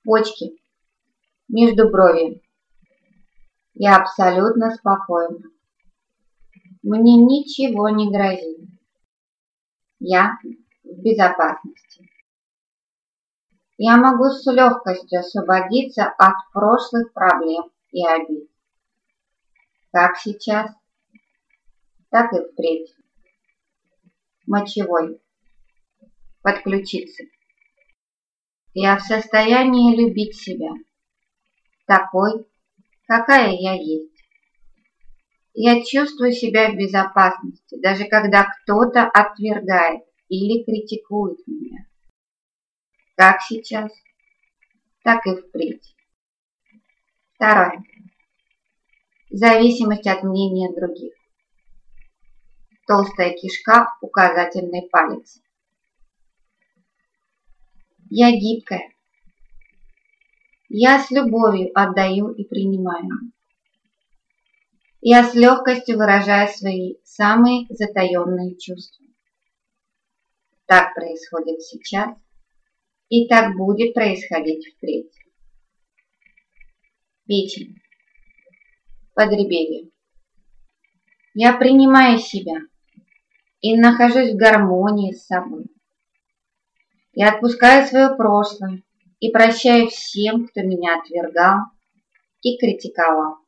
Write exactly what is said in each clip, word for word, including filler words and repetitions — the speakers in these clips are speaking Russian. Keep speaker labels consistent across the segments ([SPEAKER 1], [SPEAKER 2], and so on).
[SPEAKER 1] почки, между брови. Я абсолютно спокойна. Мне ничего не грозит. Я в безопасности. Я могу с легкостью освободиться от прошлых проблем и обид. Как сейчас, так и впредь. Мочевой. Подключиться. Я в состоянии любить себя, такой, какая я есть. Я чувствую себя в безопасности, даже когда кто-то отвергает или критикует меня. Как сейчас, так и впредь. Второе. Зависимость от мнения других. Толстая кишка, указательный палец. Я гибкая. Я с любовью отдаю и принимаю. Я с легкостью выражаю свои самые затаенные чувства. Так происходит сейчас, и так будет происходить впредь. Печень. Подреберье. Я принимаю себя и нахожусь в гармонии с собой. Я отпускаю свое прошлое и прощаю всем, кто меня отвергал и критиковал.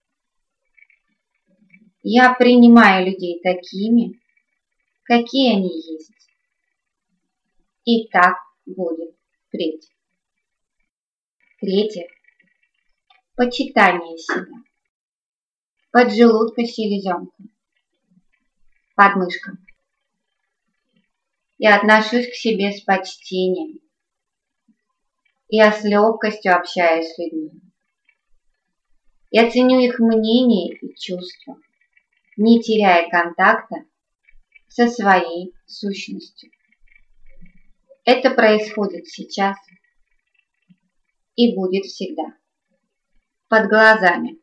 [SPEAKER 1] Я принимаю людей такими, какие они есть. И так будет впредь. Третье. Почитание себя. Поджелудка, селезенка. Подмышка. Я отношусь к себе с почтением. Я с легкостью общаюсь с людьми. Я ценю их мнение и чувства, не теряя контакта со своей сущностью. Это происходит сейчас и будет всегда. Под глазами.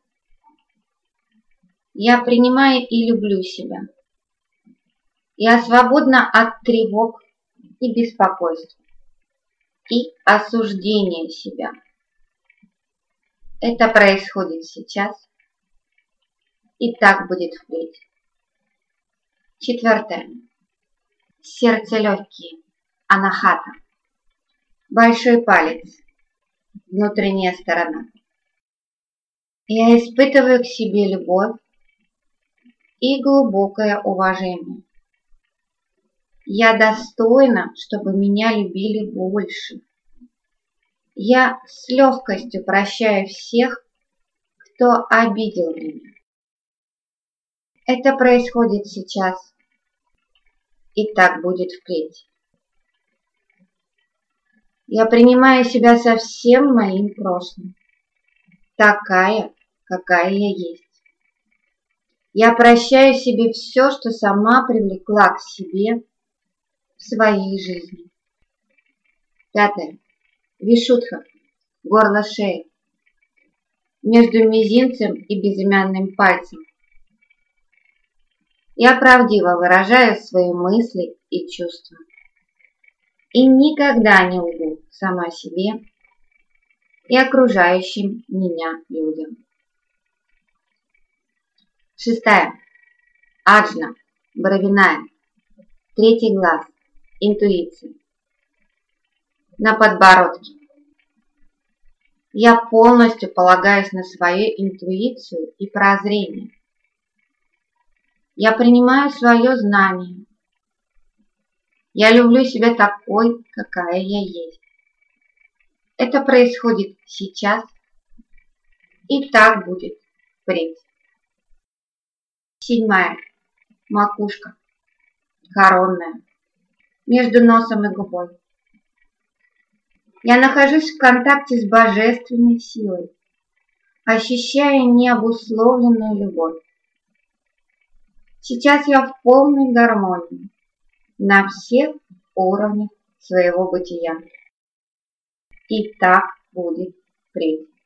[SPEAKER 1] Я принимаю и люблю себя. Я свободна от тревог и беспокойства и осуждения себя. Это происходит сейчас и так будет впредь. Четвертое. Сердце легкие. Анахата. Большой палец. Внутренняя сторона. Я испытываю к себе любовь и глубокое уважение. Я достойна, чтобы меня любили больше. Я с легкостью прощаю всех, кто обидел меня. Это происходит сейчас, и так будет впредь. Я принимаю себя со всем моим прошлым, такая, какая я есть. Я прощаю себе все, что сама привлекла к себе в своей жизни. Пятое. Вишудха. Горло шеи. Между мизинцем и безымянным пальцем. Я правдиво выражаю свои мысли и чувства. И никогда не лгу сама себе и окружающим меня людям. Шестая. Аджна. Боровиная. Третий глаз. Интуиция. На подбородке. Я полностью полагаюсь на свою интуицию и прозрение. Я принимаю свое знание. Я люблю себя такой, какая я есть. Это происходит сейчас, и так будет впредь. Седьмая. Макушка. Коронная. Между носом и губой. Я нахожусь в контакте с божественной силой, ощущая необусловленную любовь. Сейчас я в полной гармонии на всех уровнях своего бытия. И так будет впредь.